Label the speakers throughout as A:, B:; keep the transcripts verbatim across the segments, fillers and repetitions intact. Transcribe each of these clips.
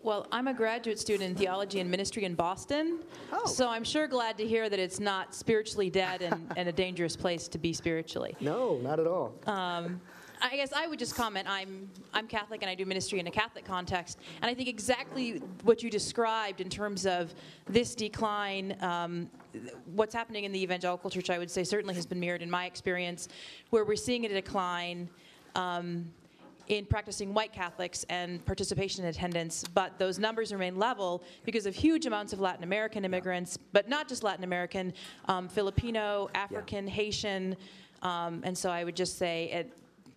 A: Well, I'm a graduate student in theology and ministry in Boston,
B: Oh.
A: so I'm sure glad to hear that it's not spiritually dead and, and a dangerous place to be spiritually.
B: No, not at all.
A: Um, I guess I would just comment, I'm I'm Catholic and I do ministry in a Catholic context, and I think exactly what you described in terms of this decline, um, what's happening in the evangelical church, I would say certainly has been mirrored in my experience, where we're seeing a decline um, in practicing white Catholics and participation in attendance, but those numbers remain level because of huge amounts of Latin American immigrants, but not just Latin American, um, Filipino, African, yeah. Haitian, um, and so I would just say it,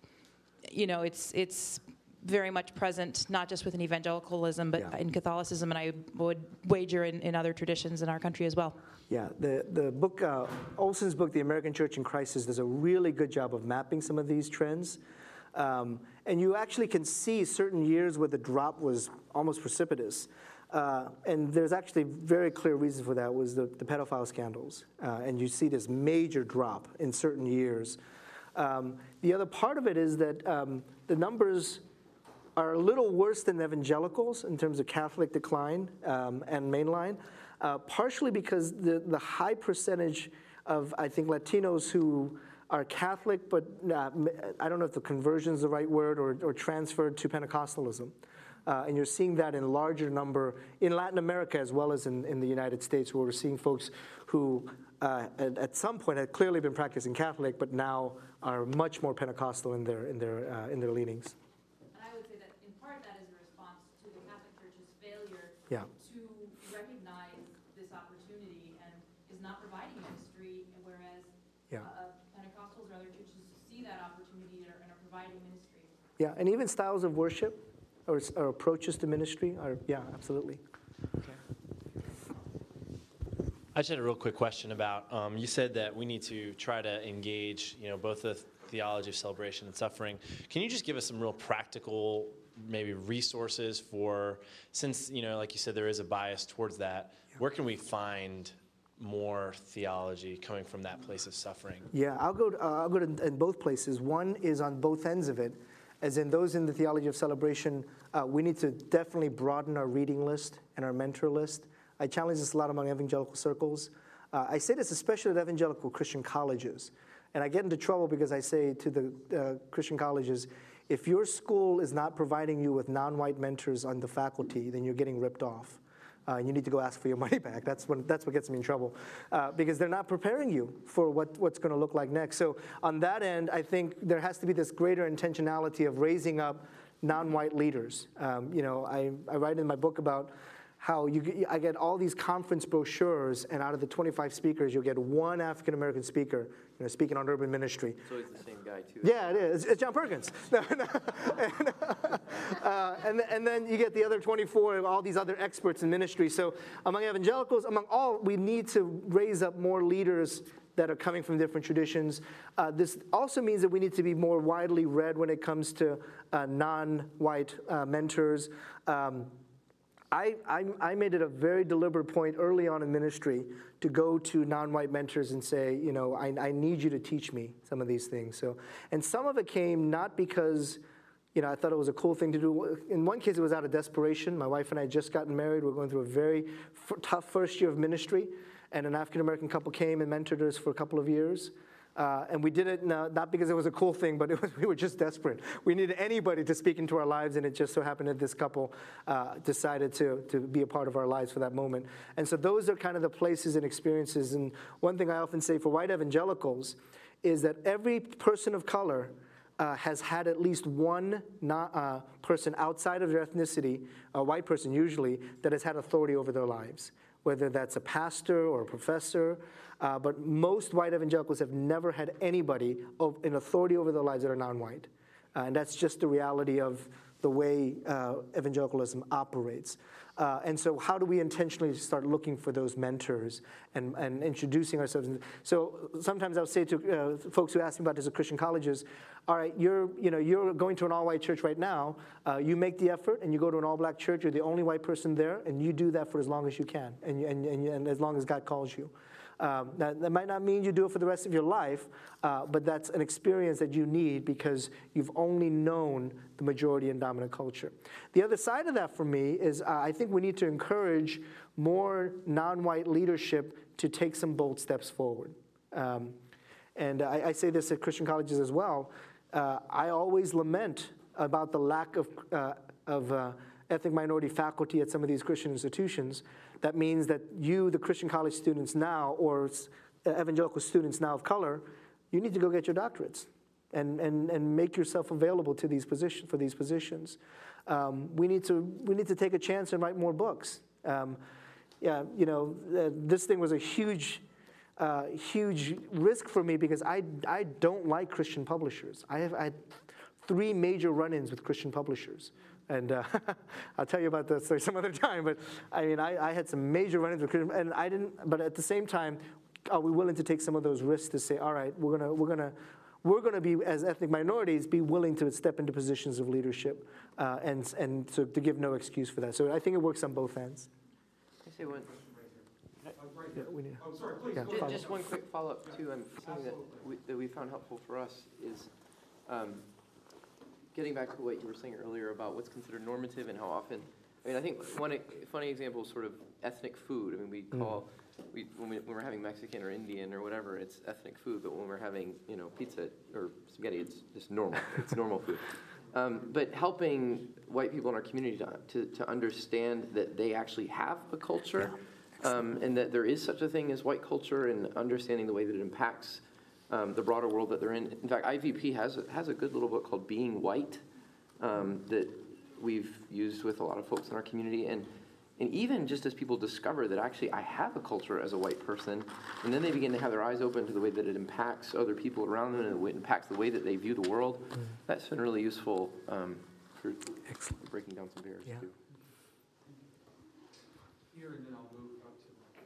A: you know, it's it's very much present, not just within evangelicalism, but yeah. in Catholicism, and I would wager in, in other traditions in our country as well.
B: Yeah, the, the book, uh, Olson's book, The American Church in Crisis, does a really good job of mapping some of these trends. Um, and you actually can see certain years where the drop was almost precipitous. Uh, and there's actually very clear reason for that was the, the pedophile scandals. Uh, and you see this major drop in certain years. Um, the other part of it is that um, the numbers are a little worse than evangelicals in terms of Catholic decline um, and mainline, uh, partially because the, the high percentage of, I think, Latinos who are Catholic, but uh, I don't know if the conversion is the right word, or, or transferred to Pentecostalism. Uh, and you're seeing that in larger number in Latin America as well as in, in the United States, where we're seeing folks who uh, at, at some point had clearly been practicing Catholic, but now are much more Pentecostal in their in their uh, in their leanings.
A: And I would say that in part that is a response to the Catholic Church's failure
B: yeah.
A: to recognize this opportunity and is not providing ministry, whereas
B: yeah.
A: uh, Pentecostals or other churches see that opportunity and are, and are providing ministry.
B: Yeah, and even styles of worship or, or approaches to ministry are, yeah, absolutely.
C: Okay. I just had a real quick question about, um, you said that we need to try to engage, you know, both the theology of celebration and suffering. Can you just give us some real practical, maybe resources for, since, you know, like you said, there is a bias towards that, yeah. where can we find more theology coming from that place of suffering?
B: Yeah, I'll go to, uh, I'll go to in both places. One is on both ends of it, as in those in the theology of celebration, uh, we need to definitely broaden our reading list and our mentor list. I challenge this a lot among evangelical circles. Uh, I say this especially at evangelical Christian colleges. And I get into trouble because I say to the uh, Christian colleges, if your school is not providing you with non-white mentors on the faculty, then you're getting ripped off. Uh, you need to go ask for your money back. That's what, that's what gets me in trouble. Uh, because they're not preparing you for what, what's going to look like next. So on that end, I think there has to be this greater intentionality of raising up non-white leaders. Um, you know, I, I write in my book about how you, I get all these conference brochures, and out of the twenty-five speakers, you'll get one African-American speaker, you know, speaking on urban ministry.
D: So it's the same guy, too.
B: Yeah, it is. It's John Perkins. No, no. And, uh, and, and then you get the other twenty-four, all these other experts in ministry. So among evangelicals, among all, we need to raise up more leaders that are coming from different traditions. Uh, this also means that we need to be more widely read when it comes to uh, non-white uh, mentors. Um, I, I, I made it a very deliberate point early on in ministry to go to non-white mentors and say, you know, I, I need you to teach me some of these things. So, and some of it came not because, you know, I thought it was a cool thing to do. In one case, it was out of desperation. My wife and I had just gotten married. We were going through a very f- tough first year of ministry, and an African-American couple came and mentored us for a couple of years. Uh, and we did it not, not because it was a cool thing, but it was, we were just desperate. We needed anybody to speak into our lives, and it just so happened that this couple uh, decided to, to be a part of our lives for that moment. And so those are kind of the places and experiences. And one thing I often say for white evangelicals is that every person of color uh, has had at least one not, uh, person outside of their ethnicity, a white person usually, that has had authority over their lives, whether that's a pastor or a professor. Uh, but most white evangelicals have never had anybody of an authority over their lives that are non-white. Uh, and that's just the reality of the way uh, evangelicalism operates. Uh, and so how do we intentionally start looking for those mentors and, and introducing ourselves? So sometimes I'll say to uh, folks who ask me about this at Christian colleges, all right, you're, you know, you're going to an all-white church right now. Uh, you make the effort and you go to an all-black church. You're the only white person there, and you do that for as long as you can and, and, and, and as long as God calls you. Um, that, that might not mean you do it for the rest of your life, uh, but that's an experience that you need because you've only known the majority and dominant culture. The other side of that for me is uh, I think we need to encourage more non-white leadership to take some bold steps forward. Um, and I, I say this at Christian colleges as well. Uh, I always lament about the lack of, uh, of uh, ethnic minority faculty at some of these Christian institutions. That means that you, the Christian college students now, or evangelical students now of color, you need to go get your doctorates and, and, and make yourself available to these position, for these positions. Um, we, need to, we need to take a chance and write more books. Um, yeah, you know, uh, this thing was a huge, uh, huge risk for me because I, I don't like Christian publishers. I have I had three major run-ins with Christian publishers. And uh, I'll tell you about that story some other time. But I mean, I, I had some major run-ins with Christian, and I didn't. But at the same time, are we willing to take some of those risks to say, all right, we're gonna, we're gonna, we're gonna be as ethnic minorities, be willing to step into positions of leadership, uh, and and to, to give no excuse for that. So I think it works on both ends.
D: Can I say one?
B: Yeah, we need.
E: Oh, sorry, please.
B: Yeah,
E: go
D: Ju-
E: ahead.
D: Just one quick follow-up too. Um, something that we, that we found helpful for us is um, getting back to what you were saying earlier about what's considered normative and how often. I mean, I think one e- funny example is sort of ethnic food. I mean, we call we when, we when we're having Mexican or Indian or whatever, it's ethnic food. But when we're having you know pizza or spaghetti, it's just normal. It's normal food. Um, but helping white people in our community to, to, to understand that they actually have a culture, um, and that there is such a thing as white culture, and understanding the way that it impacts um, the broader world that they're in. In fact, I V P has a, has a good little book called Being White um, that we've used with a lot of folks in our community. And, and even just as people discover that actually I have a culture as a white person, and then they begin to have their eyes open to the way that it impacts other people around them and the way it impacts the way that they view the world, mm. that's been really useful um, for Excellent. breaking down some barriers,
B: yeah.
D: too.
E: Here, and then I'll move up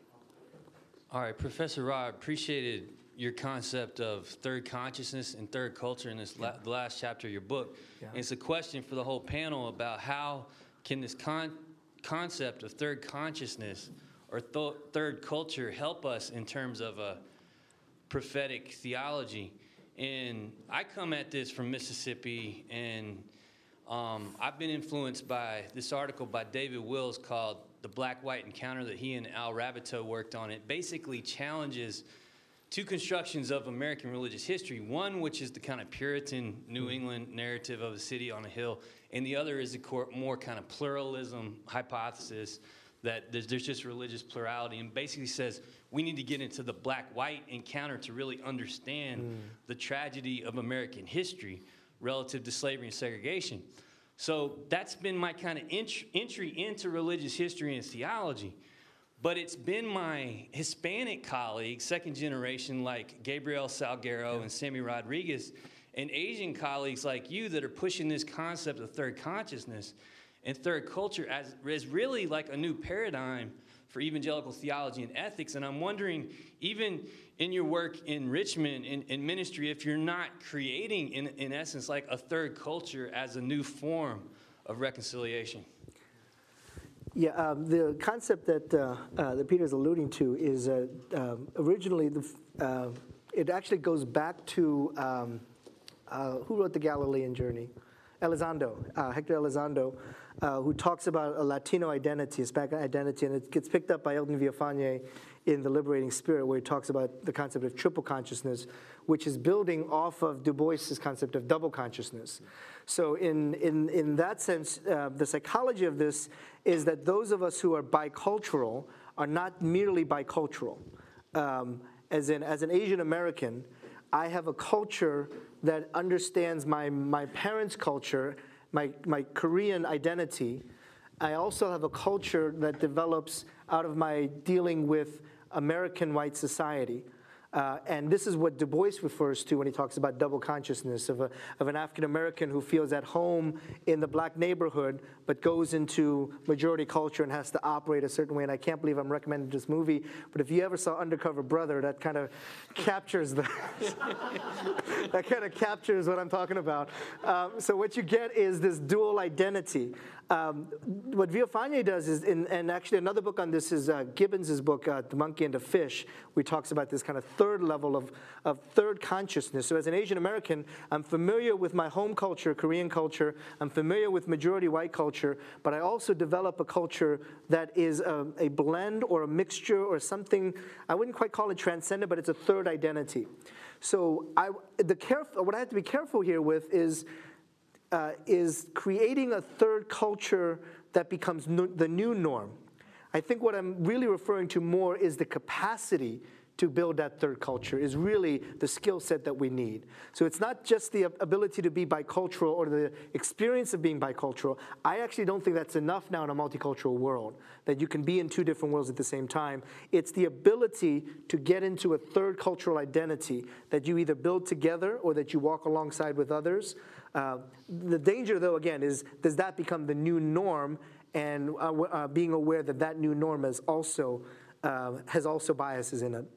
E: to.
F: All right, Professor Ra, I appreciated your concept of third consciousness and third culture in this la- the last chapter of your book.
B: Yeah.
F: And it's a question for the whole panel about how can this con- concept of third consciousness or th- third culture help us in terms of a prophetic theology. And I come at this from Mississippi, and um, I've been influenced by this article by David Wills called The Black-White Encounter that he and Al Rabbitoe worked on. It basically challenges two constructions of American religious history. One, which is the kind of Puritan New England narrative of a city on a hill, and the other is the more kind of pluralism hypothesis that there's, there's just religious plurality, and basically says we need to get into the black-white encounter to really understand mm. the tragedy of American history relative to slavery and segregation. So that's been my kind of int- entry into religious history and theology. But it's been my Hispanic colleagues, second generation, like Gabriel Salguero yeah. and Sammy Rodriguez, and Asian colleagues like you that are pushing this concept of third consciousness and third culture as, as really like a new paradigm for evangelical theology and ethics. And I'm wondering, even in your work in Richmond, in, in ministry, if you're not creating, in, in essence, like a third culture as a new form of reconciliation.
B: Yeah, um, the concept that uh, uh, that Peter's alluding to is uh, um, originally the uh, it actually goes back to um, uh, who wrote the Galilean Journey, Elizondo, uh, Hector Elizondo, uh, who talks about a Latino identity, Hispanic identity, and it gets picked up by Eldon Villafañe in The Liberating Spirit, where he talks about the concept of triple consciousness, which is building off of Du Bois's concept of double consciousness. So in, in, in that sense, uh, the psychology of this is that those of us who are bicultural are not merely bicultural. Um, as, in, as an Asian American, I have a culture that understands my, my parents' culture, my, my Korean identity. I also have a culture that develops out of my dealing with American white society. Uh, and this is what Du Bois refers to when he talks about double consciousness of, a, of an African American who feels at home in the black neighborhood but goes into majority culture and has to operate a certain way. And I can't believe I'm recommending this movie, but if you ever saw Undercover Brother, that kind of captures the that kind of captures what I'm talking about. Um, so what you get is this dual identity. um, what Villafañe does is, in, and actually another book on this is uh, Gibbons' book, uh, The Monkey and the Fish, where he talks about this kind of third level of, of third consciousness. So as an Asian American, I'm familiar with my home culture, Korean culture. I'm familiar with majority white culture, but I also develop a culture that is a, a blend or a mixture or something, I wouldn't quite call it transcendent, but it's a third identity. So I, the caref- what I have to be careful here with is Uh, is creating a third culture that becomes no, the new norm. I think what I'm really referring to more is the capacity to build that third culture is really the skill set that we need. So it's not just the ability to be bicultural or the experience of being bicultural. I actually don't think that's enough now in a multicultural world, that you can be in two different worlds at the same time. It's the ability to get into a third cultural identity that you either build together or that you walk alongside with others. Uh, the danger, though, again, is does that become the new norm, and uh, uh, being aware that that new norm is also, uh, has also biases in it.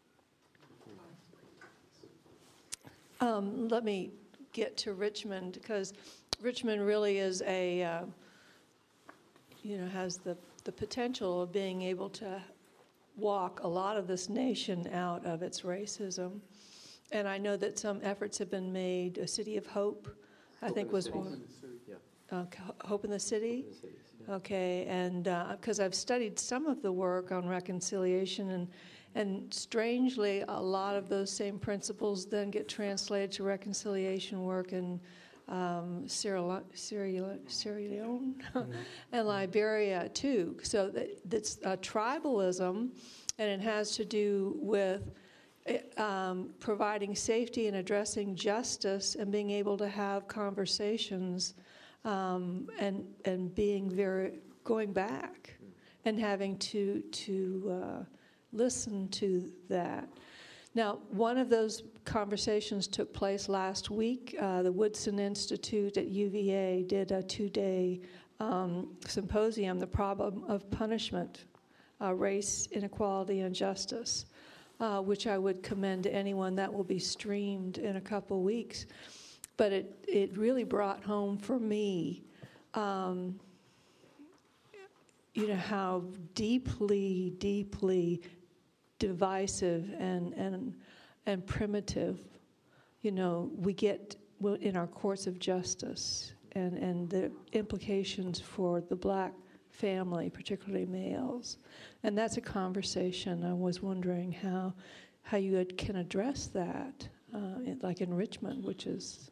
G: Um, let me get to Richmond, because Richmond really is a, uh, you know, has the, the potential of being able to walk a lot of this nation out of its racism. And I know that some efforts have been made. A City of Hope, I
D: Hope
G: think,
D: in the
G: was
D: Cities.
G: one.
D: Yeah.
G: Uh, Hope in the City?
D: In the cities, yeah.
G: Okay, and because uh, I've studied some of the work on reconciliation, and and strangely, a lot of those same principles then get translated to reconciliation work in um, Sierra, Le- Sierra, Sierra Leone mm-hmm. and Liberia too. So that, that's uh, tribalism, and it has to do with um, providing safety and addressing justice and being able to have conversations um, and and being very going back and having to to uh, listen to that. Now, one of those conversations took place last week. Uh, the Woodson Institute at U V A did a two-day um, symposium, The Problem of Punishment, uh, Race, Inequality, and Justice, uh, which I would commend to anyone. That will be streamed in a couple weeks. But it, it really brought home for me, um, you know, how deeply, deeply divisive and, and, and primitive, you know, we get in our courts of justice, and, and the implications for the black family, particularly males. And that's a conversation. I was wondering how, how you had, can address that, uh, in, like in Richmond, which is...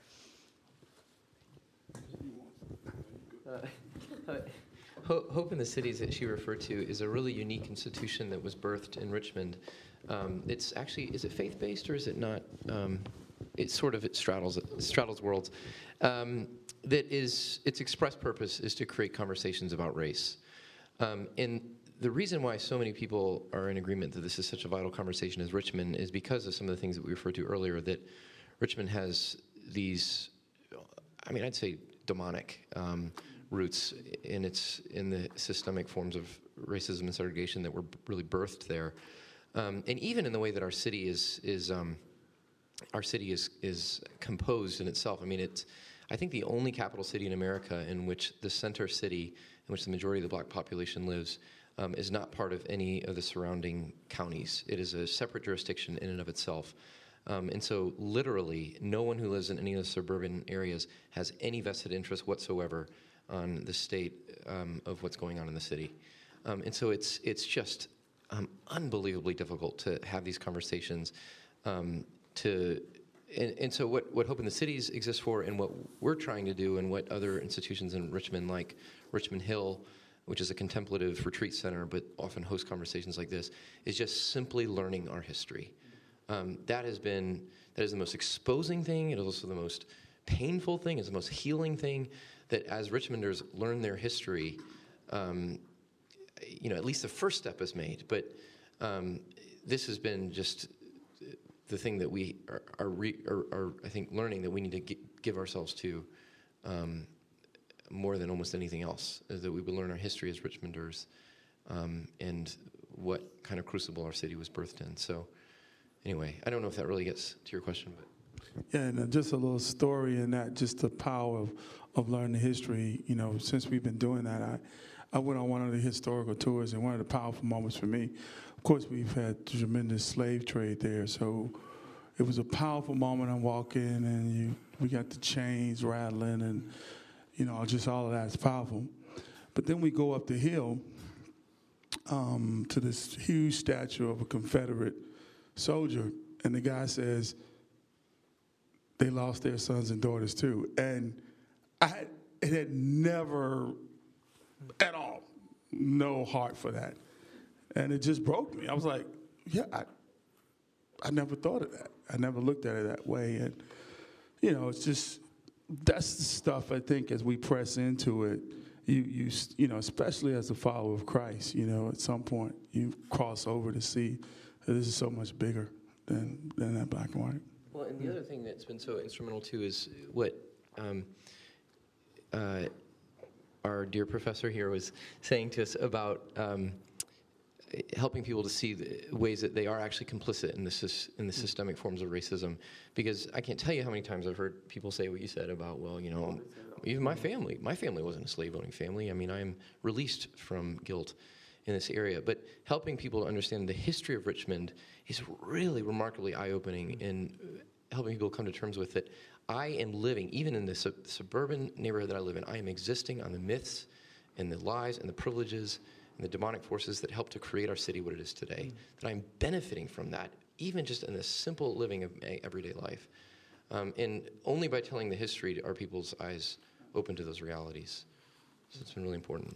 D: Uh, Hope in the Cities that she referred to is a really unique institution that was birthed in Richmond. Um, it's actually, is it faith-based or is it not? Um, it sort of, it straddles, it straddles worlds. Um, that is, its express purpose is to create conversations about race. Um, and the reason why so many people are in agreement that this is such a vital conversation as Richmond is because of some of the things that we referred to earlier, that Richmond has these, I mean, I'd say demonic um, roots in its in the systemic forms of racism and segregation that were really birthed there, um, and even in the way that our city is is um, our city is is composed in itself. I mean, it's I think the only capital city in America in which the center city, in which the majority of the black population lives, um, is not part of any of the surrounding counties. It is a separate jurisdiction in and of itself. Um, and so, literally, no one who lives in any of the suburban areas has any vested interest whatsoever on the state um, of what's going on in the city. Um, and so it's it's just um, unbelievably difficult to have these conversations. Um, to and, and so what, what Hope in the Cities exists for, and what we're trying to do, and what other institutions in Richmond, like Richmond Hill, which is a contemplative retreat center but often hosts conversations like this, is just simply learning our history. Um, that has been, that is the most exposing thing. It is also the most painful thing. It's the most healing thing, that as Richmonders learn their history, um, you know, at least the first step is made. But um, this has been just the thing that we are, are, re, are, are I think, learning that we need to gi- give ourselves to um, more than almost anything else, is that we would learn our history as Richmonders um, and what kind of crucible our city was birthed in. So anyway, I don't know if that really gets to your question, but.
H: Yeah, and uh, just a little story in that, just the power of, of learning history. You know, since we've been doing that, I, I went on one of the historical tours, and one of the powerful moments for me, of course, we've had tremendous slave trade there, so it was a powerful moment. I'm walking, and you, we got the chains rattling, and, you know, just all of that is powerful. But then we go up the hill um, to this huge statue of a Confederate soldier, and the guy says, they lost their sons and daughters too. And I it had never at all, no heart for that. And it just broke me. I was like, yeah, I, I never thought of that. I never looked at it that way. And, you know, it's just, that's the stuff I think as we press into it, you, you, you know, especially as a follower of Christ, you know, at some point you cross over to see that this is so much bigger than, than that black and white.
D: Well, and the other thing that's been so instrumental too is what um, uh, our dear professor here was saying to us about um, helping people to see the ways that they are actually complicit in the sys- in the systemic forms of racism. Because I can't tell you how many times I've heard people say what you said about, well, you know, even my family, my family wasn't a slave-owning family. I mean, I am released from guilt in this area. But helping people to understand the history of Richmond is really remarkably eye-opening in helping people come to terms with it. I am living, even in the sub- suburban neighborhood that I live in, I am existing on the myths and the lies and the privileges and the demonic forces that help to create our city what it is today. Mm. That I'm benefiting from that, even just in the simple living of everyday life. Um, and only by telling the history are people's eyes open to those realities. So it's been really important.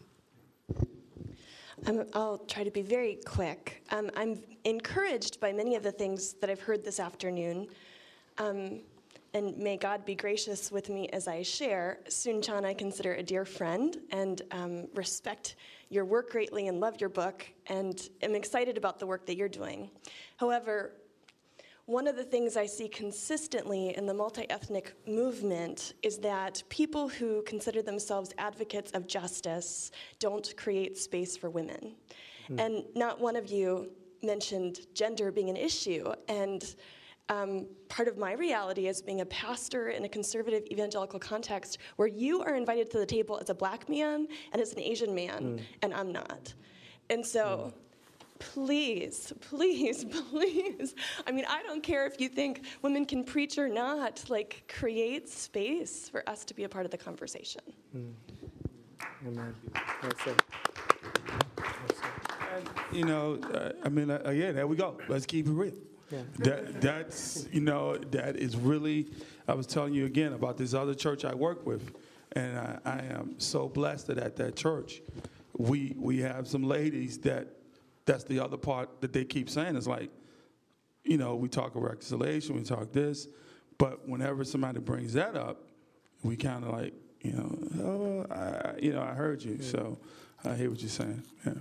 I: Um, I'll try to be very quick. Um, I'm encouraged by many of the things that I've heard this afternoon. Um, and may God be gracious with me as I share. Soon Chan I consider a dear friend and um, respect your work greatly and love your book and am excited about the work that you're doing. However, one of the things I see consistently in the multi-ethnic movement is that people who consider themselves advocates of justice don't create space for women. Mm. And not one of you mentioned gender being an issue. And um, part of my reality as being a pastor in a conservative evangelical context where you are invited to the table as a black man and as an Asian man, mm. and I'm not. And so... Mm. Please, please, please. I mean, I don't care if you think women can preach or not. Like, create space for us to be a part of the conversation.
B: Mm. Amen. That's it. That's it.
H: You know, uh, I mean, uh, again, there we go. Let's keep it real. Yeah. That, that's, you know, that is really, I was telling you again about this other church I work with, and I, I am so blessed that at that church, we we have some ladies that, that's the other part that they keep saying is like, you know, we talk of reconciliation, we talk this, but whenever somebody brings that up, we kind of like, you know, oh, I, you know, I heard you, yeah. So I hear what you're saying. Yeah.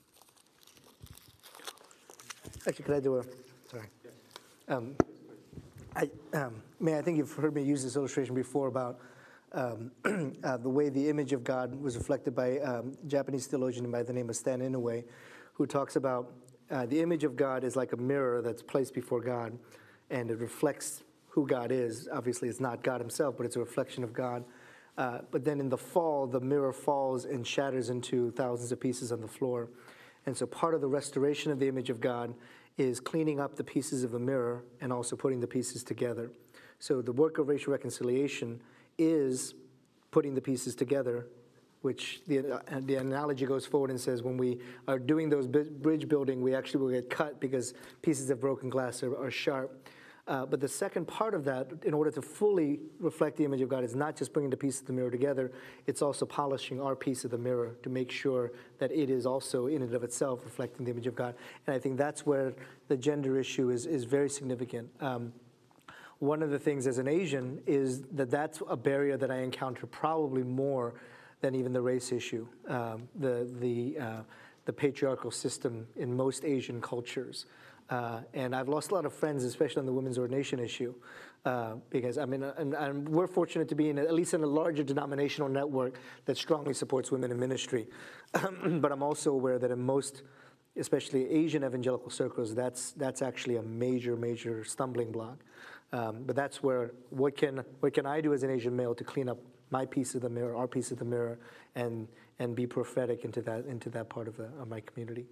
B: Actually, could I do a, sorry. Um, I, um, May, I think you've heard me use this illustration before about um, uh, the way the image of God was reflected by um, a Japanese theologian by the name of Stan Inoue, who talks about uh, the image of God is like a mirror that's placed before God, and it reflects who God is. Obviously, it's not God himself, but it's a reflection of God. Uh, but then in the fall, the mirror falls and shatters into thousands of pieces on the floor. And so part of the restoration of the image of God is cleaning up the pieces of the mirror and also putting the pieces together. So the work of racial reconciliation is putting the pieces together, which the, uh, the analogy goes forward and says when we are doing those bridge building, we actually will get cut because pieces of broken glass are, are sharp. Uh, but the second part of that, in order to fully reflect the image of God, is not just bringing the pieces of the mirror together, it's also polishing our piece of the mirror to make sure that it is also, in and of itself, reflecting the image of God. And I think that's where the gender issue is, is very significant. Um, one of the things as an Asian is that that's a barrier that I encounter probably more than even the race issue, um, the, the, uh, the patriarchal system in most Asian cultures. Uh, and I've lost a lot of friends, especially on the women's ordination issue, uh, because I mean, and, and we're fortunate to be in a, at least in a larger denominational network that strongly supports women in ministry. But I'm also aware that in most, especially Asian evangelical circles, that's that's actually a major, major stumbling block. Um, but that's where, what can, what can I do as an Asian male to clean up my piece of the mirror, our piece of the mirror, and, and be prophetic into that, into that part of, the, of my community?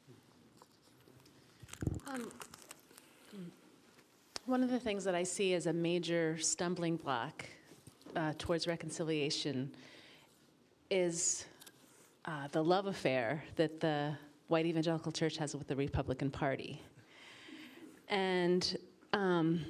J: Um, one of the things that I see as a major stumbling block uh, towards reconciliation is uh, the love affair that the white evangelical church has with the Republican Party. And, um,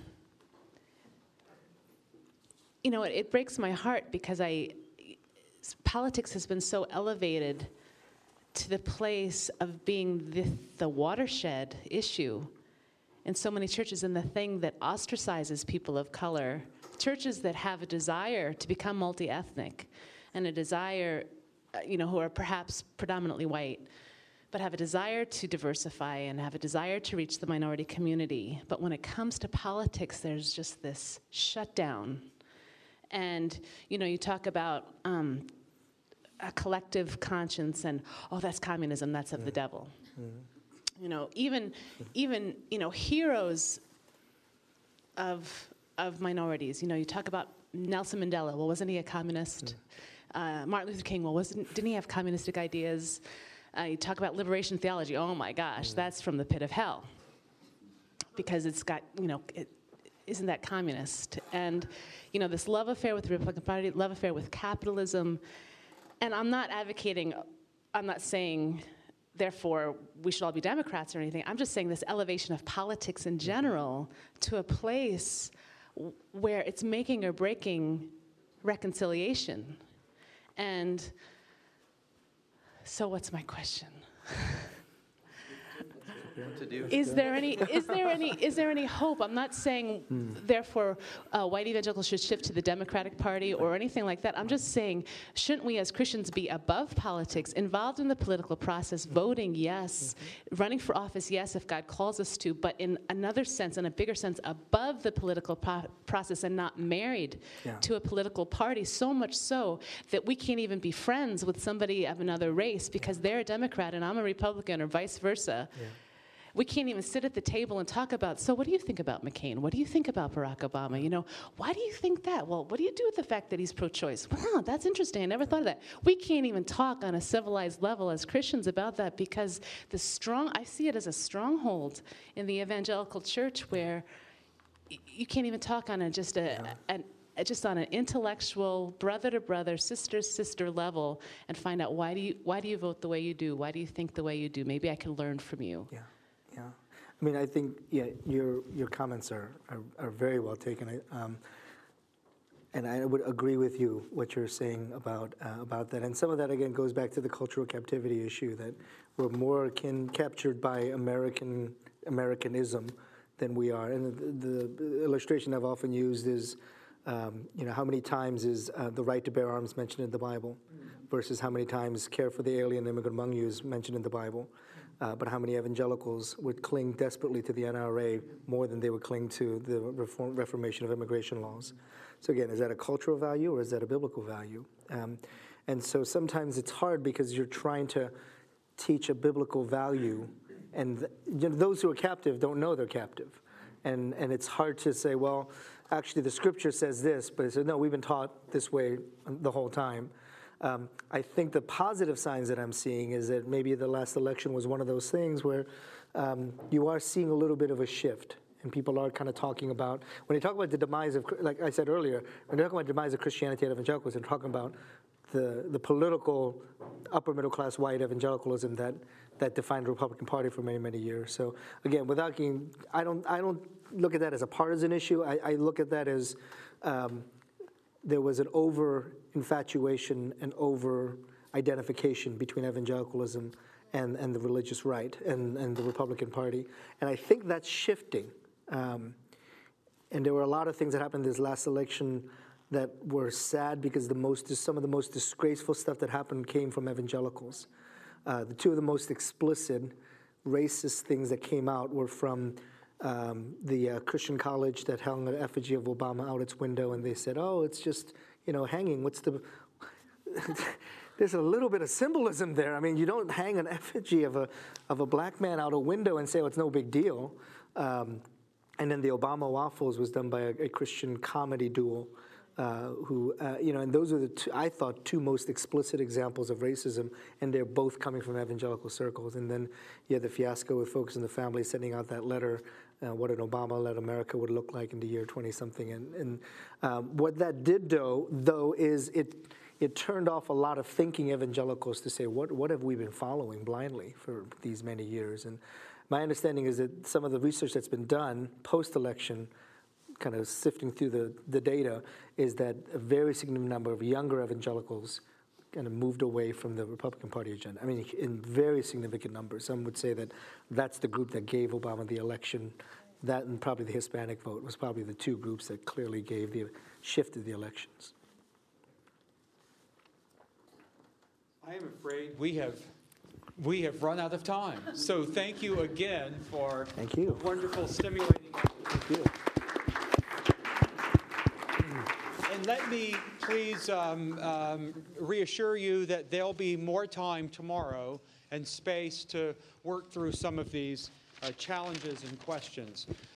J: you know, it, it breaks my heart because I, politics has been so elevated to the place of being the, the watershed issue in so many churches, and the thing that ostracizes people of color, churches that have a desire to become multi-ethnic and a desire, uh, you know, who are perhaps predominantly white, but have a desire to diversify and have a desire to reach the minority community. But when it comes to politics, there's just this shutdown. And, you know, you talk about um, a collective conscience and, oh, that's communism, that's of mm. the devil. Mm. You know, even, even, you know, heroes of, of minorities, you know, you talk about Nelson Mandela, well, wasn't he a communist? Mm. Uh, Martin Luther King, well, wasn't, didn't he have communistic ideas? Uh, you talk about liberation theology, oh my gosh, mm. that's from the pit of hell. Because it's got, you know, it, isn't that communist? And, you know, this love affair with the Republican Party, love affair with capitalism, and I'm not advocating, I'm not saying, therefore, we should all be Democrats or anything. I'm just saying this elevation of politics in general to a place w- where it's making or breaking reconciliation. And so what's my question?
D: To do.
J: Is there any? Is there any? Is there any hope? I'm not saying, mm. therefore, uh, white evangelicals should shift to the Democratic Party or anything like that. I'm just saying, shouldn't we as Christians be above politics, involved in the political process, voting yes, mm-hmm. running for office yes, if God calls us to, but in another sense, in a bigger sense, above the political pro- process and not married yeah. to a political party? So much so that we can't even be friends with somebody of another race because they're a Democrat and I'm a Republican, or vice versa. Yeah. We can't even sit at the table and talk about, so what do you think about McCain? What do you think about Barack Obama? You know, why do you think that? Well, what do you do with the fact that he's pro-choice? Wow, that's interesting. I never thought of that. We can't even talk on a civilized level as Christians about that because the strong, I see it as a stronghold in the evangelical church where y- you can't even talk on a, just a, yeah. an just on an intellectual, brother-to-brother, sister-sister level and find out why do you why do you vote the way you do? Why do you think the way you do? Maybe I can learn from you.
B: Yeah. Yeah, I mean, I think yeah, your your comments are are, are very well taken, I, um, and I would agree with you what you're saying about uh, about that. And some of that again goes back to the cultural captivity issue that we're more akin, captured by American Americanism than we are. And the, the illustration I've often used is, um, you know, how many times is uh, the right to bear arms mentioned in the Bible, versus how many times care for the alien immigrant among you is mentioned in the Bible. Uh, but how many evangelicals would cling desperately to the N R A more than they would cling to the reform, reformation of immigration laws? So again, is that a cultural value or is that a biblical value? Um, and so sometimes it's hard because you're trying to teach a biblical value, and th- you know, those who are captive don't know they're captive. And and it's hard to say, well, actually the scripture says this, but it says, no, we've been taught this way the whole time. Um, I think the positive signs that I'm seeing is that maybe the last election was one of those things where um, you are seeing a little bit of a shift, and people are kind of talking about, when they talk about the demise of, like I said earlier, when they talk about the demise of Christianity and evangelicals, they're talking about the, the political upper middle class white evangelicalism that, that defined the Republican Party for many, many years. So again, without getting, I don't, I don't look at that as a partisan issue. I, I look at that as um, there was an over-infatuation and over-identification between evangelicalism and, and the religious right and, and the Republican Party. And I think that's shifting. Um, and there were a lot of things that happened this last election that were sad because the most, some of the most disgraceful stuff that happened came from evangelicals. Uh, the two of the most explicit racist things that came out were from Um, the uh, Christian college that hung an effigy of Obama out its window, and they said, oh, it's just, you know, hanging. What's the... There's a little bit of symbolism there. I mean, you don't hang an effigy of a of a black man out a window and say, oh, it's no big deal. Um, And then the Obama waffles was done by a, a Christian comedy duo. Uh, who, uh, you know, and those are the two, I thought, two most explicit examples of racism, and they're both coming from evangelical circles. And then you had the fiasco with Focus on the Family sending out that letter, uh, what an Obama-led America would look like in the year twenty-something. And, and um, what that did, though, though, is it it turned off a lot of thinking evangelicals to say, what what have we been following blindly for these many years? And my understanding is that some of the research that's been done post-election, kind of sifting through the, the data, is that a very significant number of younger evangelicals kind of moved away from the Republican Party agenda. I mean, in very significant numbers. Some would say that that's the group that gave Obama the election. That and probably the Hispanic vote was probably the two groups that clearly gave the shifted the elections.
E: I am afraid we have we have run out of time. So thank you again for
B: Thank you.
E: a wonderful, stimulating.
B: Thank you.
E: And let me please um, um, reassure you that there'll be more time tomorrow and space to work through some of these uh, challenges and questions.